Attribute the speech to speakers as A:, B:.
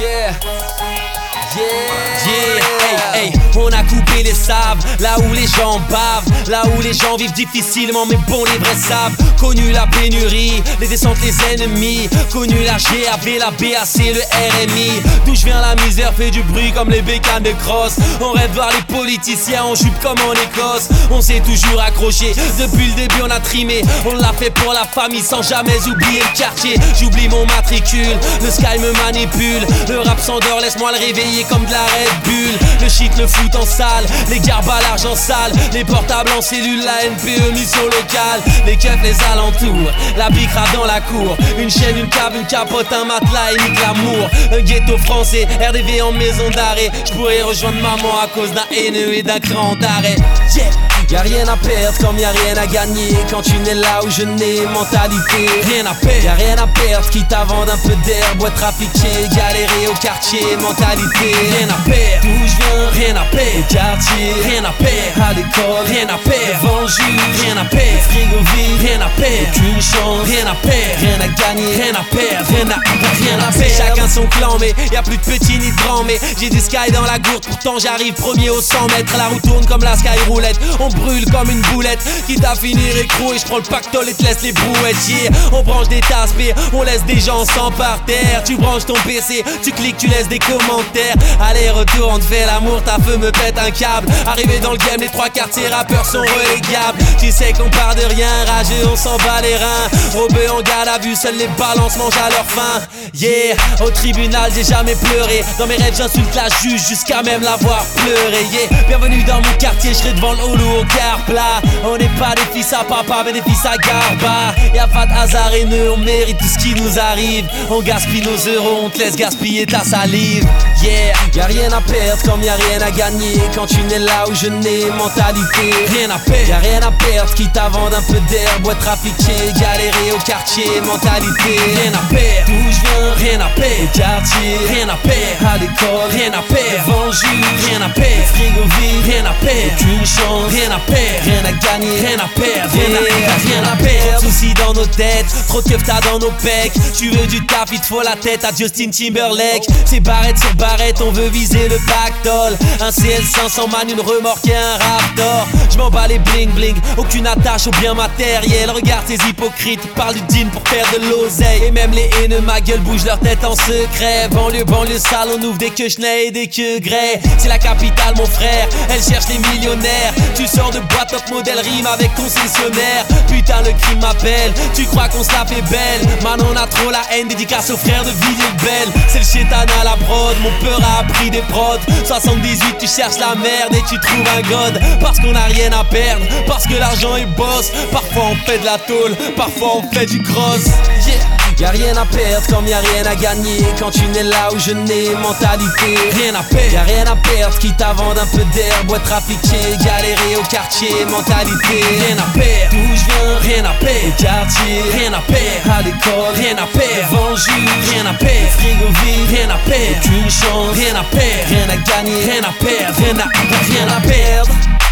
A: Yeah. Yeah, hey, on a coupé les sables, là où les gens bavent, là où les gens vivent difficilement, mais bon, les vrais savent. Connu la pénurie, les descentes, les ennemis. Connu la GAV, la BAC, le RMI. D'où je viens, la misère fait du bruit comme les bécanes de crosse. On rêve de voir les politiciens en jupe comme en Écosse. On s'est toujours accroché, depuis le début on a trimé. On l'a fait pour la famille sans jamais oublier le quartier. J'oublie mon matricule, le sky me manipule. Le rap s'endort, laisse-moi le réveiller comme de la Red Bull. Le shit, le foot en salle, les garbes à l'argent sale, les portables en cellule, la NPE mission locale. Les keufs, les alentours, la bicra dans la cour. Une chaîne, une cave, une capote, un matelas et nique l'amour. Un ghetto français, RDV en maison d'arrêt. J'pourrais rejoindre maman à cause d'un haineux et d'un cran d'arrêt. Yeah. Y'a rien à perdre comme y'a rien à gagner. Quand tu n'es là où je n'ai, mentalité rien à perdre. Y'a rien à perdre, quitte à vendre un peu d'air, boîte trafiquer, galérer au quartier, mentalité rien à perdre. D'où je viens, rien à perdre. Au quartier, rien à perdre. À l'école, rien à perdre. Devant le juge, rien à perdre. Frigo vide, rien à perdre. Aucune chance, rien à perdre. Rien à gagner, rien à perdre. Rien à perdre. Chacun son clan, mais y'a plus de petits ni de grands. Mais j'ai du sky dans la gourde, pourtant j'arrive premier au 100 mètres. La roue tourne comme la sky roulette. On brûle comme une boulette, quitte à finir écrou. Et je prends le pactole et te laisse les brouettes. Yeah. On branche des tasses, mais on laisse des gens sans par terre. Tu branches ton PC, tu cliques, tu laisses des commentaires. Aller-retour, on te fait l'amour, ta feu me pète un câble. Arrivé dans le game, les trois quartiers rappeurs sont relégables. Tu sais qu'on part de rien, rageux, on s'en bat les reins. Robé en garde à vue, seuls les balances mangent à leur faim. Yeah, au tribunal j'ai jamais pleuré. Dans mes rêves j'insulte la juge jusqu'à même la voir pleurer. Yeah, bienvenue dans mon quartier, je serai devant le holo au car plat. On n'est pas des fils à papa mais des fils à garba. Y'a pas de hasard haineux, on mérite tout ce qui nous arrive. On gaspille nos euros, on te laisse gaspiller ta salive. Yeah, y'a rien à perdre comme y'a rien à gagner. Quand tu n'es là où je n'ai, mentalité rien à perdre. Y'a rien à perdre, quitte à vendre un peu d'air, boîte trafiquer, galérer au quartier, mentalité rien à perdre. D'où je viens, rien à perdre. Au quartier, rien à perdre. À l'école, rien à perdre. Devant le juge, rien à perdre. Frigo vide, rien à perdre. Aucune chance, rien à perdre. Rien à gagner, rien à perdre. Rien à perdre. Trop de soucis dans nos têtes, trop de keufs t'as dans nos pecs. Tu veux du taf, il te faut la tête à Justin Timberlake. C'est barrette sur barrette, on veut viser le pactole. Un CL500 man, une remorque et un Raptor. J'm'en bats les bling bling, aucune attache au bien matériel. Regarde ces hypocrites, ils parlent du jean pour faire de l'oseille. Et même les haineux, ma gueule bouge leur tête en secret. Banlieue, banlieue sale, on ouvre des queues chenets et des queues grès. C'est la capitale mon frère, elle cherche les millionnaires. Tu sors de boîte top modèle, rime avec concessionnaire. Putain le crime m'appelle, tu crois qu'on se la fait belle. Man on a trop la haine, dédicace aux frères de Villiers-le-Bel. C'est le chétan à la prod, mon peur a appris des prods. 78 tu cherches la merde et tu trouves un god. Parce qu'on a rien à perdre, parce que l'argent est boss. Parfois on fait de la tôle, parfois on fait du cross. Yeah. Y'a rien à perdre comme y'a rien à gagner. Quand tu n'es là où je n'ai, mentalité rien à perdre. Y'a rien à perdre, quitte à vendre un peu d'air, boîte trafiquer, galérer au quartier, mentalité rien à perdre. D'où je viens, rien à perdre. Au quartier, rien à perdre. À l'école, rien à perdre. Devant le juge, rien à perdre. Frigo vide, rien à perdre. Aucune chance, rien à perdre. Rien à gagner, rien à perdre. Rien à perdre.